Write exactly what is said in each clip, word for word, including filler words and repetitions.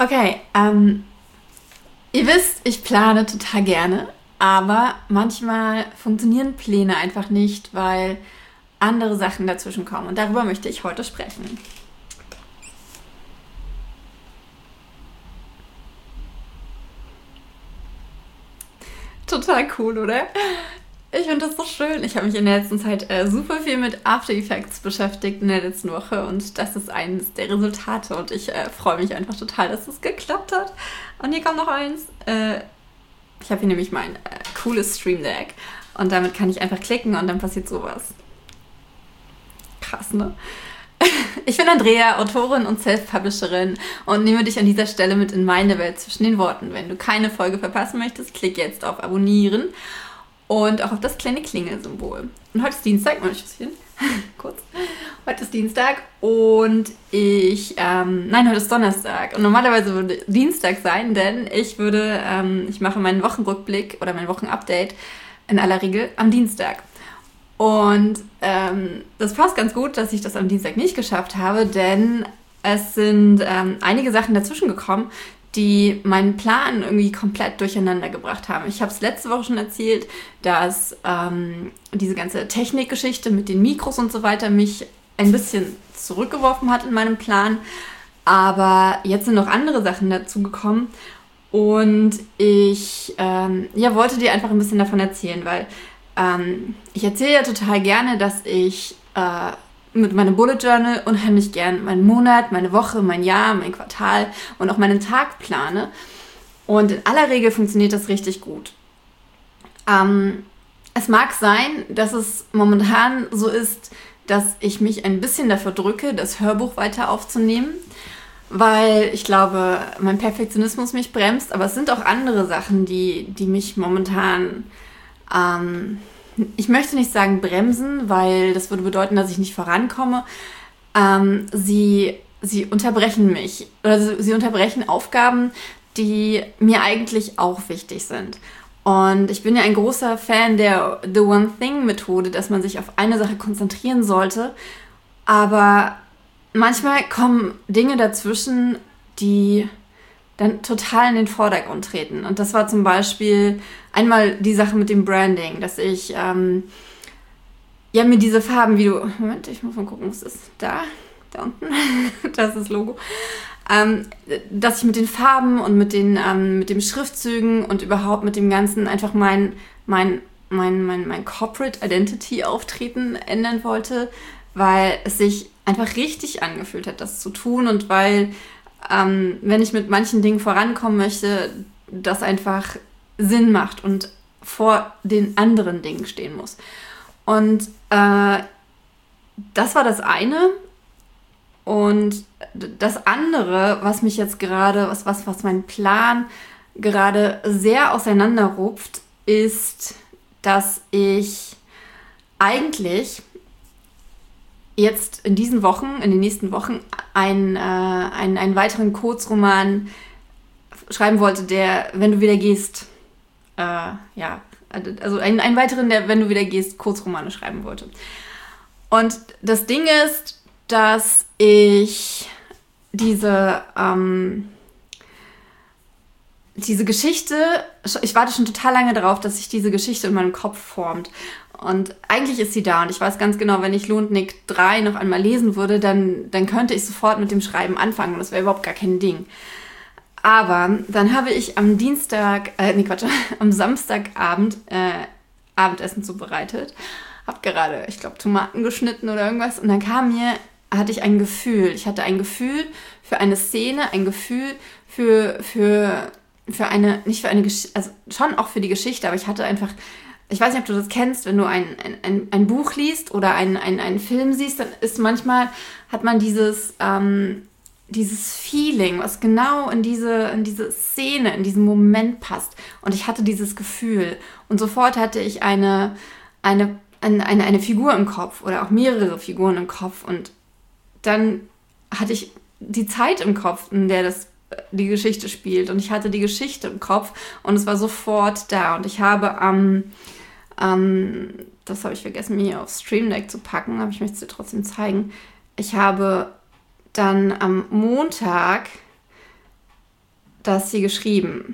Okay, ähm, ihr wisst, ich plane total gerne, aber manchmal funktionieren Pläne einfach nicht, weil andere Sachen dazwischen kommen. Und darüber möchte ich heute sprechen. Total cool, oder? Ich finde das so schön. Ich habe mich in der letzten Zeit äh, super viel mit After Effects beschäftigt in der letzten Woche und das ist eines der Resultate und ich äh, freue mich einfach total, dass es geklappt hat. Und hier kommt noch eins. Äh, ich habe hier nämlich mein äh, cooles Stream Deck und damit kann ich einfach klicken und dann passiert sowas. Krass, ne? Ich bin Andrea, Autorin und Self-Publisherin und nehme dich an dieser Stelle mit in meine Welt zwischen den Worten. Wenn du keine Folge verpassen möchtest, klick jetzt auf Abonnieren und auch auf das kleine Klingelsymbol. Und heute ist Dienstag, mal ein Schüsschen, kurz. Heute ist Dienstag und ich, ähm, nein, heute ist Donnerstag und normalerweise würde Dienstag sein, denn ich würde, ähm, ich mache meinen Wochenrückblick oder mein Wochenupdate in aller Regel am Dienstag. Und ähm, das passt ganz gut, dass ich das am Dienstag nicht geschafft habe, denn es sind ähm, einige Sachen dazwischen gekommen, die meinen Plan irgendwie komplett durcheinander gebracht haben. Ich habe es letzte Woche schon erzählt, dass ähm, diese ganze Technikgeschichte mit den Mikros und so weiter mich ein bisschen zurückgeworfen hat in meinem Plan. Aber jetzt sind noch andere Sachen dazu gekommen und ich ähm, ja, wollte dir einfach ein bisschen davon erzählen, weil Ähm, ich erzähle ja total gerne, dass ich äh, mit meinem Bullet Journal unheimlich gern meinen Monat, meine Woche, mein Jahr, mein Quartal und auch meinen Tag plane. Und in aller Regel funktioniert das richtig gut. Ähm, es mag sein, dass es momentan so ist, dass ich mich ein bisschen dafür drücke, das Hörbuch weiter aufzunehmen, weil ich glaube, mein Perfektionismus mich bremst. Aber es sind auch andere Sachen, die, die mich momentan Ähm, ich möchte nicht sagen bremsen, weil das würde bedeuten, dass ich nicht vorankomme. Ähm, sie, sie unterbrechen mich. Oder sie, sie unterbrechen Aufgaben, die mir eigentlich auch wichtig sind. Und ich bin ja ein großer Fan der The One Thing-Methode, dass man sich auf eine Sache konzentrieren sollte. Aber manchmal kommen Dinge dazwischen, die dann total in den Vordergrund treten. Und das war zum Beispiel einmal die Sache mit dem Branding, dass ich ähm, ja mir diese Farben, wie du, Moment, ich muss mal gucken, was ist da, da unten, das ist das Logo, ähm, dass ich mit den Farben und mit den ähm, mit den Schriftzügen und überhaupt mit dem Ganzen einfach mein mein mein mein mein Corporate Identity Auftreten ändern wollte, weil es sich einfach richtig angefühlt hat, das zu tun und weil Ähm, wenn ich mit manchen Dingen vorankommen möchte, das einfach Sinn macht und vor den anderen Dingen stehen muss. Und äh, das war das eine. Und das andere, was mich jetzt gerade, was, was, was mein Plan gerade sehr auseinanderrupft, ist, dass ich eigentlich jetzt in diesen Wochen, in den nächsten Wochen, einen, äh, einen, einen weiteren Kurzroman schreiben wollte, der, wenn du wieder gehst, äh, ja, also einen, einen weiteren, der, wenn du wieder gehst, Kurzromane schreiben wollte. Und das Ding ist, dass ich diese, ähm, diese Geschichte, ich warte schon total lange darauf, dass sich diese Geschichte in meinem Kopf formt. Und eigentlich ist sie da und ich weiß ganz genau, wenn ich Lohntnick drei noch einmal lesen würde, dann, dann könnte ich sofort mit dem Schreiben anfangen und das wäre überhaupt gar kein Ding. Aber dann habe ich am Dienstag, äh, nee Quatsch, am Samstagabend äh, Abendessen zubereitet, habe gerade, ich glaube, Tomaten geschnitten oder irgendwas und dann kam mir, hatte ich ein Gefühl, ich hatte ein Gefühl für eine Szene, ein Gefühl für, für, für eine, nicht für eine Geschichte, also schon auch für die Geschichte, aber ich hatte einfach, ich weiß nicht, ob du das kennst, wenn du ein, ein, ein, ein Buch liest oder ein, ein, einen Film siehst, dann ist manchmal, hat man dieses, ähm, dieses Feeling, was genau in diese, in diese Szene, in diesen Moment passt. Und ich hatte dieses Gefühl. Und sofort hatte ich eine, eine, eine, eine, eine Figur im Kopf oder auch mehrere Figuren im Kopf. Und dann hatte ich die Zeit im Kopf, in der das die Geschichte spielt. Und ich hatte die Geschichte im Kopf und es war sofort da. Und ich habe am Ähm, das habe ich vergessen, mir hier auf Stream Deck zu packen, aber ich möchte es dir trotzdem zeigen. Ich habe dann am Montag das hier geschrieben.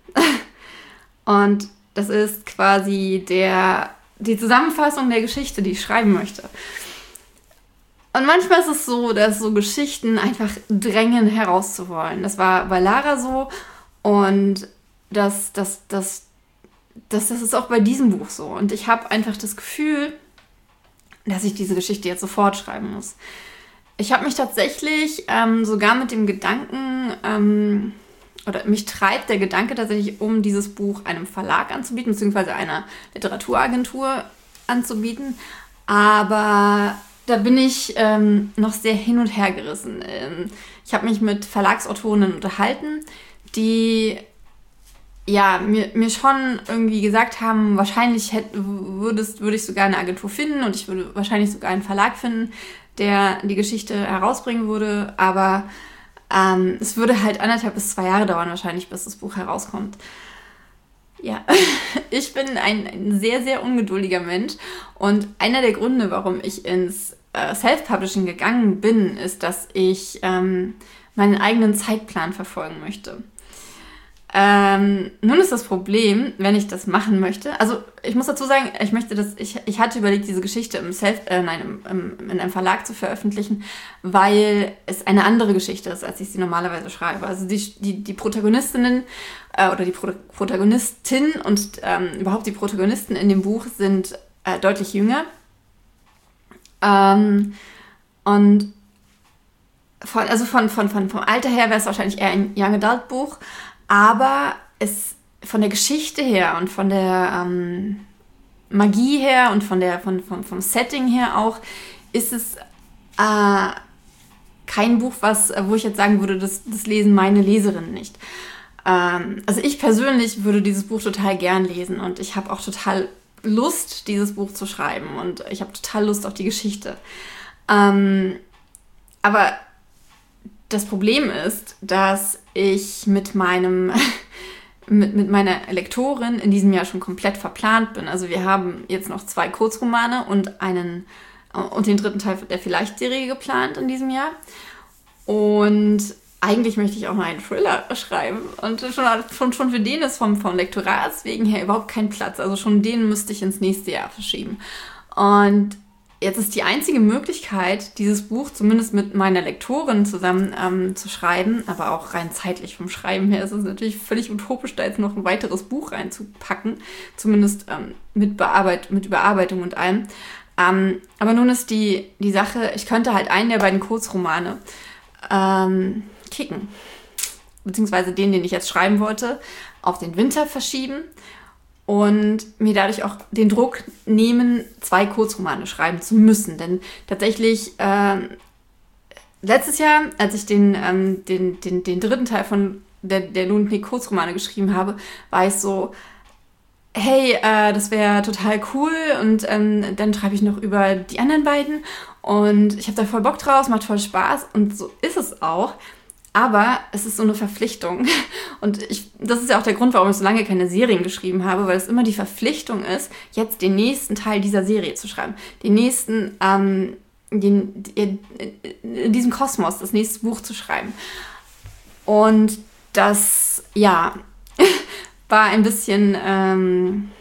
Und das ist quasi der, die Zusammenfassung der Geschichte, die ich schreiben möchte. Und manchmal ist es so, dass so Geschichten einfach drängen herauszuwollen. Das war bei Lara so und das, das, das, das, das ist auch bei diesem Buch so. Und ich habe einfach das Gefühl, dass ich diese Geschichte jetzt sofort schreiben muss. Ich habe mich tatsächlich ähm, sogar mit dem Gedanken, ähm, oder mich treibt der Gedanke tatsächlich, um dieses Buch einem Verlag anzubieten, beziehungsweise einer Literaturagentur anzubieten. Aber da bin ich ähm, noch sehr hin und her gerissen. Ähm, ich habe mich mit Verlagsautorinnen unterhalten, die ja, mir, mir schon irgendwie gesagt haben, wahrscheinlich hätt, würdest, würde ich sogar eine Agentur finden und ich würde wahrscheinlich sogar einen Verlag finden, der die Geschichte herausbringen würde, aber ähm, es würde halt anderthalb bis zwei Jahre dauern wahrscheinlich, bis das Buch herauskommt. Ja, ich bin ein, ein sehr, sehr ungeduldiger Mensch und einer der Gründe, warum ich ins äh, Self-Publishing gegangen bin, ist, dass ich ähm, meinen eigenen Zeitplan verfolgen möchte. Ähm, nun ist das Problem, wenn ich das machen möchte, also ich muss dazu sagen, ich möchte das, ich, ich hatte überlegt, diese Geschichte im Self, äh, nein, im, im, in einem Verlag zu veröffentlichen, weil es eine andere Geschichte ist, als ich sie normalerweise schreibe. Also die, die, die Protagonistinnen äh, oder die Pro- Protagonistin und ähm, überhaupt die Protagonisten in dem Buch sind äh, deutlich jünger. Ähm, und von, also von, von, von, vom Alter her wäre es wahrscheinlich eher ein Young Adult Buch. Aber es von der Geschichte her und von der ähm, Magie her und von der, von, von, vom Setting her auch, ist es äh, kein Buch, was, wo ich jetzt sagen würde, das, das lesen meine Leserinnen nicht. Ähm, also ich persönlich würde dieses Buch total gern lesen und ich habe auch total Lust, dieses Buch zu schreiben und ich habe total Lust auf die Geschichte. Ähm, aber das Problem ist, dass ich mit meinem mit, mit meiner Lektorin in diesem Jahr schon komplett verplant bin. Also wir haben jetzt noch zwei Kurzromane und einen und den dritten Teil der Vielleicht-Serie geplant in diesem Jahr. Und eigentlich möchte ich auch noch einen Thriller schreiben. Und schon, schon, schon für den ist vom, vom Lektorats wegen her überhaupt kein Platz. Also schon den müsste ich ins nächste Jahr verschieben. Und jetzt ist die einzige Möglichkeit, dieses Buch zumindest mit meiner Lektorin zusammen ähm, zu schreiben, aber auch rein zeitlich vom Schreiben her ist es natürlich völlig utopisch, da jetzt noch ein weiteres Buch reinzupacken, zumindest ähm, mit, Bearbeit- mit Überarbeitung und allem. Ähm, aber nun ist die, die Sache, ich könnte halt einen der beiden Kurzromane ähm, kicken, beziehungsweise den, den ich jetzt schreiben wollte, auf den Winter verschieben. Und mir dadurch auch den Druck nehmen, zwei Kurzromane schreiben zu müssen. Denn tatsächlich, äh, letztes Jahr, als ich den, ähm, den, den, den dritten Teil von der, der Lunatic Kurzromane geschrieben habe, war ich so, hey, äh, das wäre total cool. Und ähm, dann schreibe ich noch über die anderen beiden. Und ich habe da voll Bock drauf, macht voll Spaß. Und so ist es auch. Aber es ist so eine Verpflichtung und ich, das ist ja auch der Grund, warum ich so lange keine Serien geschrieben habe, weil es immer die Verpflichtung ist, jetzt den nächsten Teil dieser Serie zu schreiben. Den nächsten, ähm, den, in diesem Kosmos, das nächste Buch zu schreiben. Und das, ja, war ein bisschen, ähm,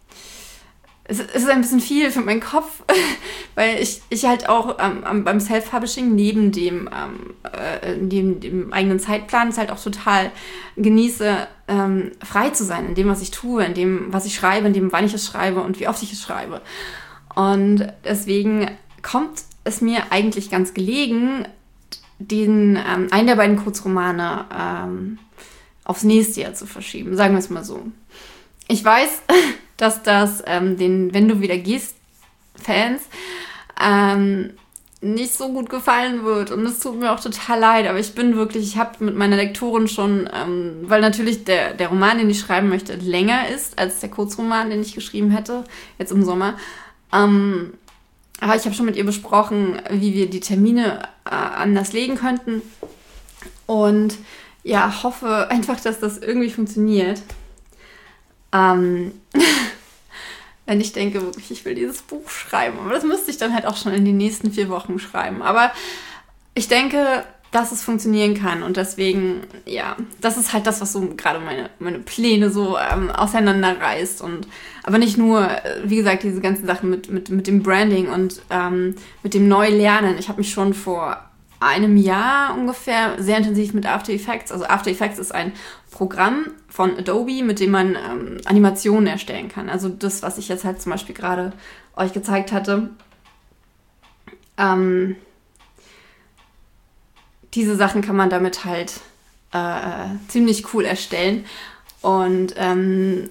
es ist ein bisschen viel für meinen Kopf, weil ich, ich halt auch ähm, beim Self-Publishing neben dem, ähm, äh, dem, dem eigenen Zeitplan es halt auch total genieße, ähm, frei zu sein in dem, was ich tue, in dem, was ich schreibe, in dem, wann ich es schreibe und wie oft ich es schreibe. Und deswegen kommt es mir eigentlich ganz gelegen, den, ähm, einen der beiden Kurzromane ähm, aufs nächste Jahr zu verschieben, sagen wir es mal so. Ich weiß, dass das ähm, den Wenn du wieder gehst Fans ähm, nicht so gut gefallen wird und es tut mir auch total leid, aber ich bin wirklich, ich habe mit meiner Lektorin schon, ähm, weil natürlich der, der Roman, den ich schreiben möchte, länger ist als der Kurzroman, den ich geschrieben hätte, jetzt im Sommer, ähm, aber ich habe schon mit ihr besprochen, wie wir die Termine äh, anders legen könnten und ja, hoffe einfach, dass das irgendwie funktioniert. Ähm, wenn ich denke, wirklich, ich will dieses Buch schreiben. Aber das müsste ich dann halt auch schon in den nächsten vier Wochen schreiben. Aber ich denke, dass es funktionieren kann. Und deswegen, ja, das ist halt das, was so gerade meine, meine Pläne so ähm, auseinanderreißt. Und, aber nicht nur, wie gesagt, diese ganzen Sachen mit, mit, mit dem Branding und ähm, mit dem Neulernen. Ich habe mich schon vor einem Jahr ungefähr sehr intensiv mit After Effects, also After Effects ist ein Programm von Adobe, mit dem man ähm, Animationen erstellen kann. Also das, was ich jetzt halt zum Beispiel gerade euch gezeigt hatte. Ähm, diese Sachen kann man damit halt äh, ziemlich cool erstellen. Und ähm,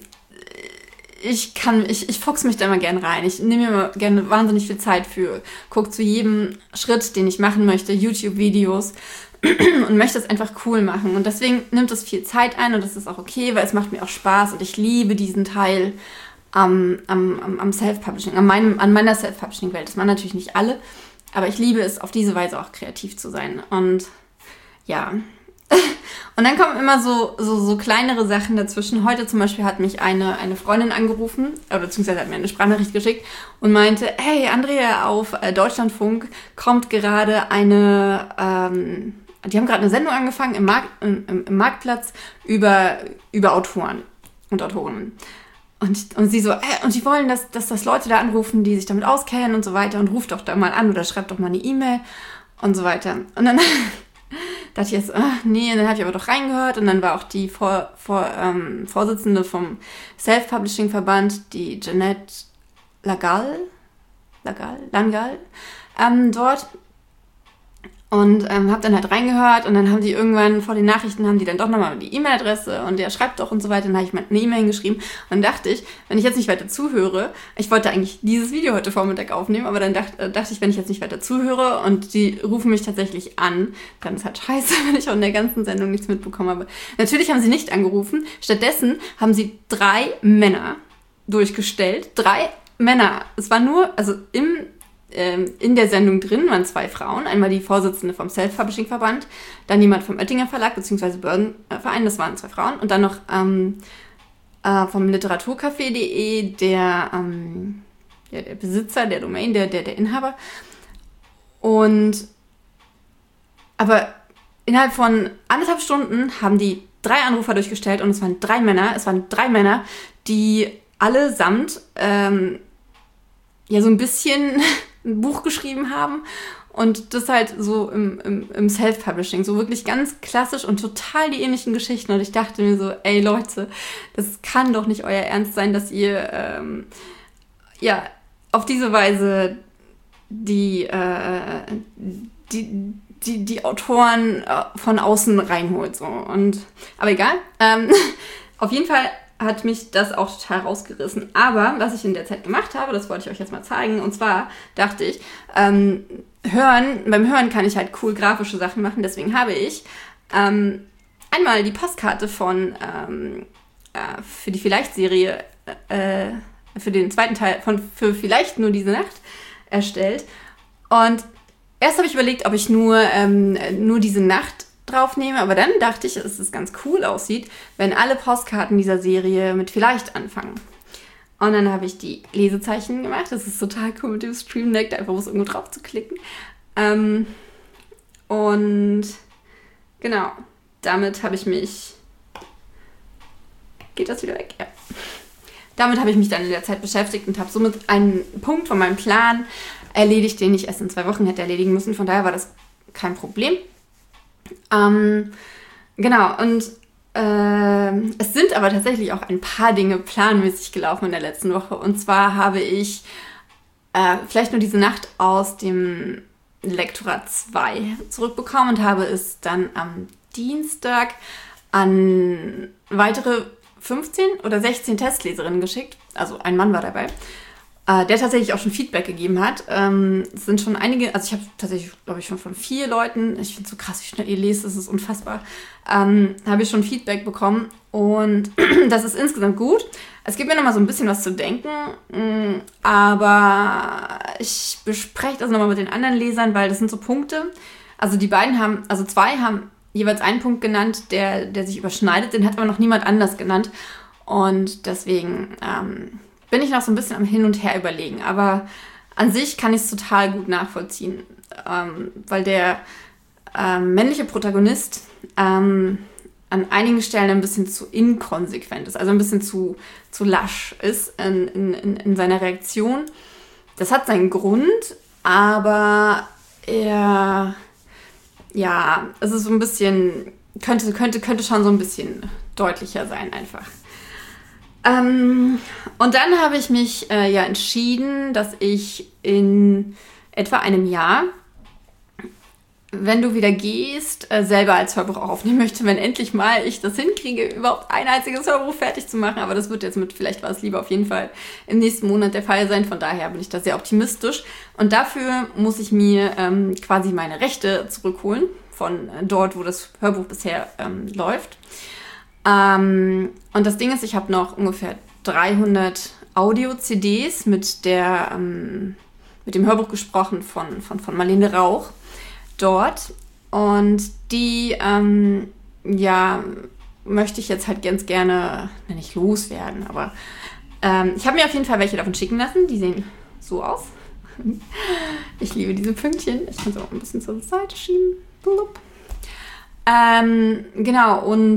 ich kann, ich, ich fuchse mich da immer gerne rein. Ich nehme mir immer gerne wahnsinnig viel Zeit für, gucke zu jedem Schritt, den ich machen möchte, YouTube-Videos und möchte es einfach cool machen. Und deswegen nimmt es viel Zeit ein und das ist auch okay, weil es macht mir auch Spaß und ich liebe diesen Teil am, am, am Self-Publishing, an, meinem, an meiner Self-Publishing-Welt. Das machen natürlich nicht alle, aber ich liebe es, auf diese Weise auch kreativ zu sein. Und ja... Und dann kommen immer so, so, so kleinere Sachen dazwischen. Heute zum Beispiel hat mich eine, eine Freundin angerufen, oder beziehungsweise hat mir eine Sprachnachricht geschickt und meinte, hey Andrea, auf äh, Deutschlandfunk kommt gerade eine, ähm, die haben gerade eine Sendung angefangen im, Markt, im, im Marktplatz über, über Autoren und Autorinnen. Und, und sie so, äh, und die wollen, dass, dass das Leute da anrufen, die sich damit auskennen und so weiter und ruft doch da mal an oder schreibt doch mal eine E-Mail und so weiter. Und dann... dachte ich jetzt, ach, nee, und dann habe ich aber doch reingehört und dann war auch die Vor, Vor, ähm, Vorsitzende vom Self-Publishing-Verband, die Jeanette Lagal, Lagal, Langal, ähm, dort und ähm, habe dann halt reingehört und dann haben die irgendwann vor den Nachrichten, haben die dann doch nochmal die E-Mail-Adresse und der schreibt doch und so weiter, dann habe ich mal eine E-Mail hingeschrieben und dachte ich, wenn ich jetzt nicht weiter zuhöre, ich wollte eigentlich dieses Video heute Vormittag aufnehmen, aber dann dacht, äh, dachte ich, wenn ich jetzt nicht weiter zuhöre und die rufen mich tatsächlich an, dann ist halt scheiße, wenn ich auch in der ganzen Sendung nichts mitbekommen habe. Natürlich haben sie nicht angerufen, stattdessen haben sie drei Männer durchgestellt, drei Männer, es war nur, also im in der Sendung drin waren zwei Frauen, einmal die Vorsitzende vom Self-Publishing-Verband, dann jemand vom Oettinger Verlag bzw. Börsenverein, das waren zwei Frauen, und dann noch ähm, äh, vom literaturcafé punkt de der, ähm, der, der Besitzer der Domain, der, der, der Inhaber. Und aber innerhalb von anderthalb Stunden haben die drei Anrufer durchgestellt und es waren drei Männer, es waren drei Männer, die allesamt ähm, ja so ein bisschen ein Buch geschrieben haben und das halt so im, im, im Self-Publishing, so wirklich ganz klassisch und total die ähnlichen Geschichten. Und ich dachte mir so, ey Leute, das kann doch nicht euer Ernst sein, dass ihr ähm, ja auf diese Weise die, äh, die, die, die Autoren äh, von außen reinholt. So. Und, aber egal, ähm, auf jeden Fall hat mich das auch total rausgerissen. Aber was ich in der Zeit gemacht habe, das wollte ich euch jetzt mal zeigen. Und zwar dachte ich, ähm, hören, beim Hören kann ich halt cool grafische Sachen machen. Deswegen habe ich ähm, einmal die Postkarte von ähm, äh, für die Vielleicht-Serie, äh, für den zweiten Teil von für Vielleicht nur diese Nacht erstellt. Und erst habe ich überlegt, ob ich nur, ähm, nur diese Nacht draufnehme, aber dann dachte ich, dass es ganz cool aussieht, wenn alle Postkarten dieser Serie mit Vielleicht anfangen. Und dann habe ich die Lesezeichen gemacht. Das ist total cool mit dem Stream Deck, da einfach was irgendwo drauf zu klicken. Ähm, und genau, damit habe ich mich... Geht das wieder weg? Ja. Damit habe ich mich dann in der Zeit beschäftigt und habe somit einen Punkt von meinem Plan erledigt, den ich erst in zwei Wochen hätte erledigen müssen. Von daher war das kein Problem. Ähm, genau, und äh, es sind aber tatsächlich auch ein paar Dinge planmäßig gelaufen in der letzten Woche. Und zwar habe ich äh, vielleicht nur diese Nacht aus dem Lektorat zwei zurückbekommen und habe es dann am Dienstag an weitere fünfzehn oder sechzehn Testleserinnen geschickt. Also ein Mann war dabei, äh, der tatsächlich auch schon Feedback gegeben hat. Ähm, es sind schon einige, also ich habe tatsächlich, glaube ich, schon von vier Leuten, ich finde es so krass, wie schnell ihr lest, das ist unfassbar, ähm, habe ich schon Feedback bekommen und das ist insgesamt gut. Es gibt mir nochmal so ein bisschen was zu denken, mh, aber ich bespreche das nochmal mit den anderen Lesern, weil das sind so Punkte, also die beiden haben, also zwei haben jeweils einen Punkt genannt, der, der sich überschneidet, den hat aber noch niemand anders genannt und deswegen ähm, bin ich noch so ein bisschen am Hin und Her überlegen, aber an sich kann ich es total gut nachvollziehen, ähm, weil der, ähm, männliche Protagonist ähm, an einigen Stellen ein bisschen zu inkonsequent ist, also ein bisschen zu, zu lasch ist in, in, in seiner Reaktion. Das hat seinen Grund, aber er, ja, es ist so ein bisschen, könnte, könnte, könnte schon so ein bisschen deutlicher sein einfach. Ähm, und dann habe ich mich äh, ja entschieden, dass ich in etwa einem Jahr, wenn du wieder gehst, äh, selber als Hörbuch auch aufnehmen möchte, wenn endlich mal ich das hinkriege, überhaupt ein einziges Hörbuch fertig zu machen. Aber das wird jetzt mit Vielleicht war es lieber auf jeden Fall im nächsten Monat der Fall sein. Von daher bin ich da sehr optimistisch. Und dafür muss ich mir ähm, quasi meine Rechte zurückholen von äh, dort, wo das Hörbuch bisher ähm, läuft. Ähm, und das Ding ist, ich habe noch ungefähr dreihundert Audio-C Ds mit, der, ähm, mit dem Hörbuch gesprochen von, von, von Marlene Rauch dort. Und die, ähm, ja, möchte ich jetzt halt ganz gerne, na, nicht loswerden, aber ähm, ich habe mir auf jeden Fall welche davon schicken lassen. Die sehen so aus. Ich liebe diese Pünktchen. Ich kann sie auch ein bisschen zur Seite schieben. Blub. Ähm, genau, und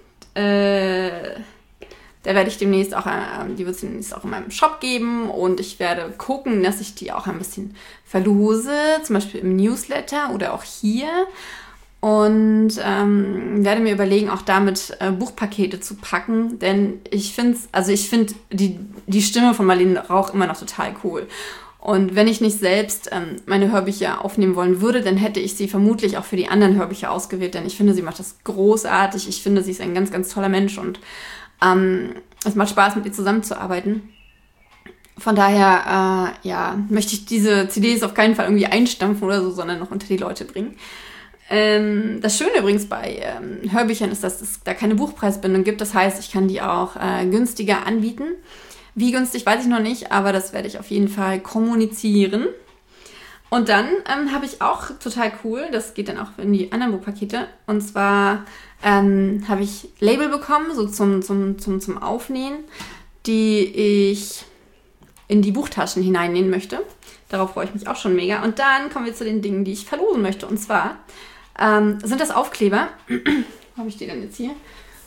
äh, da werde ich demnächst auch, äh, die wird es demnächst auch in meinem Shop geben und ich werde gucken, dass ich die auch ein bisschen verlose, zum Beispiel im Newsletter oder auch hier, und ähm, werde mir überlegen, auch damit äh, Buchpakete zu packen, denn ich finde also ich finde die, die Stimme von Marlene Rauch immer noch total cool. Und wenn ich nicht selbst ähm, meine Hörbücher aufnehmen wollen würde, dann hätte ich sie vermutlich auch für die anderen Hörbücher ausgewählt, denn ich finde, sie macht das großartig. Ich finde, sie ist ein ganz, ganz toller Mensch und ähm, es macht Spaß, mit ihr zusammenzuarbeiten. Von daher, äh, ja, möchte ich diese C Ds auf keinen Fall irgendwie einstampfen oder so, sondern noch unter die Leute bringen. Ähm, das Schöne übrigens bei ähm, Hörbüchern ist, dass es da keine Buchpreisbindung gibt. Das heißt, ich kann die auch äh, günstiger anbieten. Wie günstig, weiß ich noch nicht, aber das werde ich auf jeden Fall kommunizieren. Und dann ähm, habe ich auch total cool, das geht dann auch in die anderen Buchpakete, und zwar ähm, habe ich Label bekommen, so zum, zum, zum, zum Aufnähen, die ich in die Buchtaschen hineinnähen möchte. Darauf freue ich mich auch schon mega. Und dann kommen wir zu den Dingen, die ich verlosen möchte. Und zwar ähm, sind das Aufkleber. Wo habe ich die denn jetzt hier?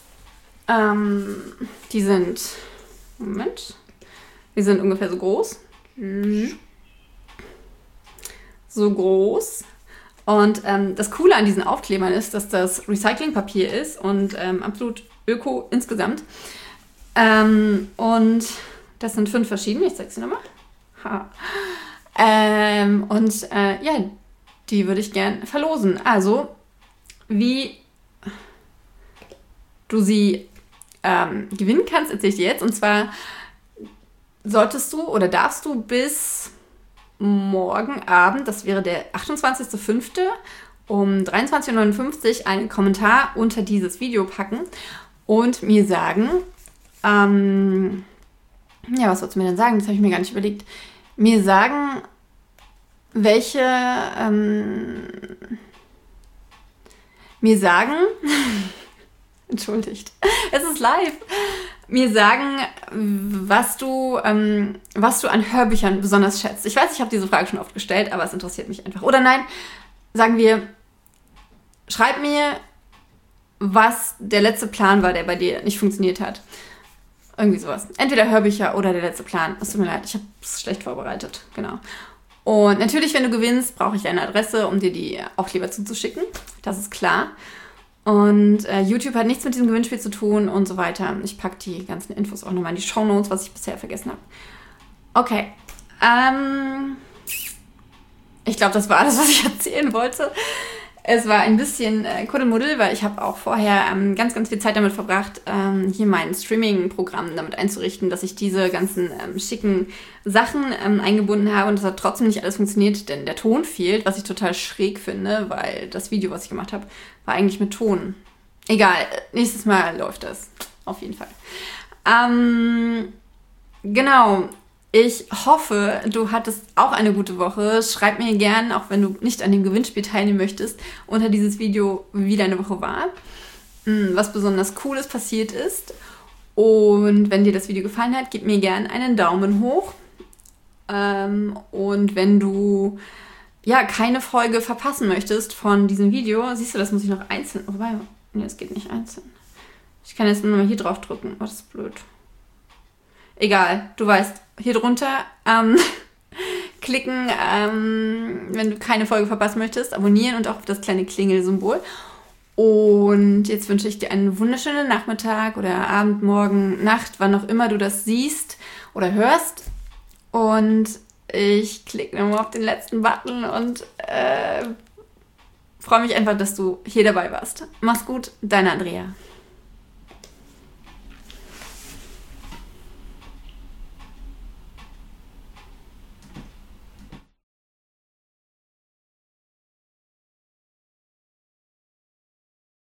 Ähm, die sind... Moment. Die sind ungefähr so groß. So groß. Und ähm, das Coole an diesen Aufklebern ist, dass das Recyclingpapier ist und ähm, absolut öko insgesamt. Ähm, und das sind fünf verschiedene. Ich zeige sie nochmal. Ha. Ähm, und äh, ja, die würde ich gern verlosen. Also, wie du sie ähm, gewinnen kannst, erzähle ich dir jetzt. Und zwar solltest du oder darfst du bis morgen Abend, das wäre der achtundzwanzigster fünfte um dreiundzwanzig Uhr neunundfünfzig, einen Kommentar unter dieses Video packen und mir sagen, ähm, ja, was sollst du mir denn sagen? Das habe ich mir gar nicht überlegt. Mir sagen, welche, ähm, mir sagen, entschuldigt, es ist live, mir sagen, was du, ähm, was du an Hörbüchern besonders schätzt. Ich weiß, ich habe diese Frage schon oft gestellt, aber es interessiert mich einfach. Oder nein, sagen wir, schreib mir, was der letzte Plan war, der bei dir nicht funktioniert hat. Irgendwie sowas. Entweder Hörbücher oder der letzte Plan. Es tut mir leid, ich habe es schlecht vorbereitet. Genau. Und natürlich, wenn du gewinnst, brauche ich eine Adresse, um dir die Aufkleber zuzuschicken. Das ist klar. Und äh, YouTube hat nichts mit diesem Gewinnspiel zu tun und so weiter. Ich packe die ganzen Infos auch nochmal in die Shownotes, was ich bisher vergessen habe. Okay. Ähm, ich glaube, das war alles, was ich erzählen wollte. Es war ein bisschen äh, Kuddelmuddel, weil ich habe auch vorher ähm, ganz, ganz viel Zeit damit verbracht, ähm, hier mein Streaming-Programm damit einzurichten, dass ich diese ganzen ähm, schicken Sachen ähm, eingebunden habe, und das hat trotzdem nicht alles funktioniert, denn der Ton fehlt, was ich total schräg finde, weil das Video, was ich gemacht habe, war eigentlich mit Ton. Egal, nächstes Mal läuft das. Auf jeden Fall. Ähm, genau. Ich hoffe, du hattest auch eine gute Woche. Schreib mir gern, auch wenn du nicht an dem Gewinnspiel teilnehmen möchtest, unter dieses Video, wie deine Woche war, was besonders Cooles passiert ist. Und wenn dir das Video gefallen hat, gib mir gern einen Daumen hoch. Und wenn du ja, keine Folge verpassen möchtest von diesem Video, siehst du, das muss ich noch einzeln, oh, wobei, nee, das geht nicht einzeln. Ich kann jetzt nur mal hier drauf drücken, oh, das ist blöd. Egal, du weißt, hier drunter ähm, klicken, ähm, wenn du keine Folge verpassen möchtest, abonnieren und auch auf das kleine Klingelsymbol. Und jetzt wünsche ich dir einen wunderschönen Nachmittag oder Abend, Morgen, Nacht, wann auch immer du das siehst oder hörst. Und ich klicke nochmal auf den letzten Button und äh, freue mich einfach, dass du hier dabei warst. Mach's gut, deine Andrea.